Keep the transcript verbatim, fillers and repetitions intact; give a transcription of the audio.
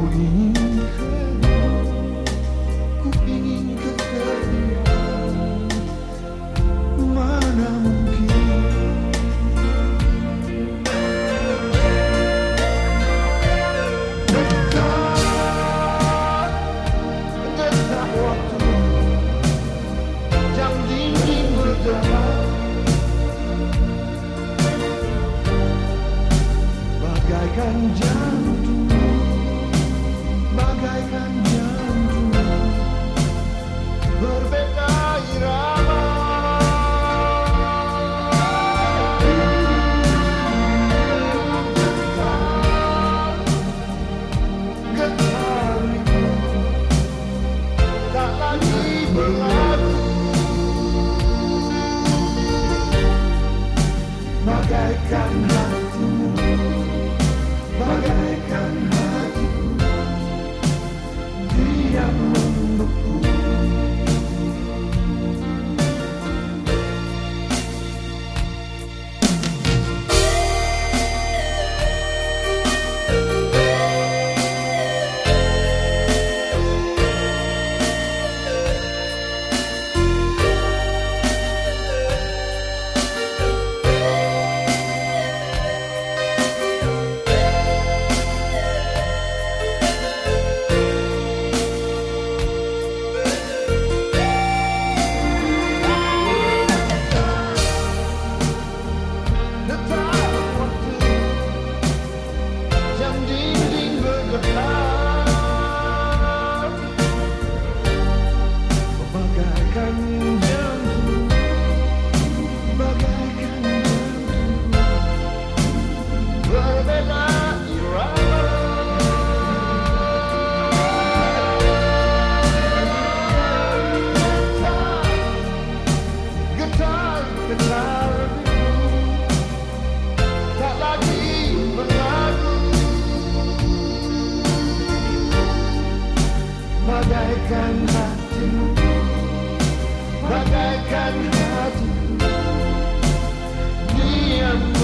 ingin kekal, ku ingin kekal, mana mungkin. Dekat, dekat waktu, jam dinding bergerak, bagaikan jantung, bagaikan jantung, berbeda irama. Getar, getar itu tak lagi berlaku, bagaikan hatimu, bagaikan hatiku, diam membeku. Bagaikan jantung, bagaikan jantung, berbeda irama. Getar, getar itu tak lagi berlaku, bagaikan hatimu, bagaikan hatiku, diam